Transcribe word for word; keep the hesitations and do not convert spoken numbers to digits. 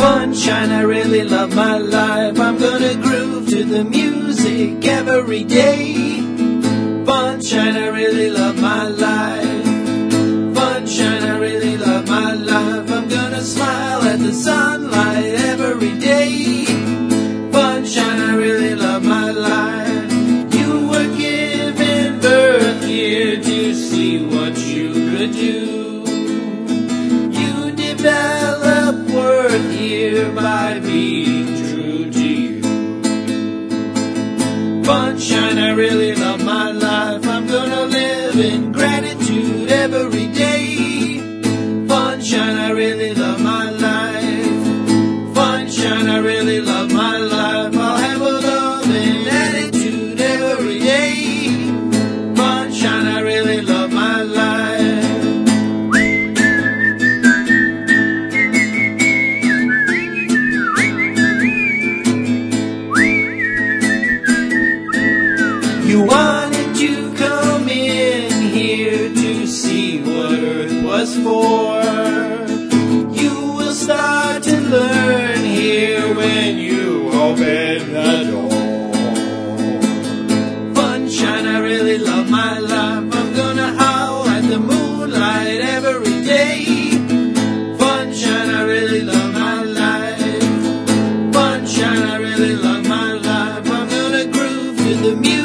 Funshine, I really love my life. I'm gonna groove to the music every day. Funshine, I really love my life. Funshine, I really love my life. I'm gonna smile at the sunlight every day. Funshine, I really love my life. You were given birth here to see what you could do. You develop worth here by being true to you. Funshine, I really love my life. I'm gonna live in gratitude every day. Funshine, I really love my life. Funshine, I really love my life. I'll have a loving attitude every day. Funshine, I really love my life. You wanted to come in here to see what Earth was for. You will start to learn here when you open the door. Funshine, I really love my life. I'm gonna howl at the moonlight every day. Funshine, I really love my life. Funshine, I really love my life. I'm gonna groove to the music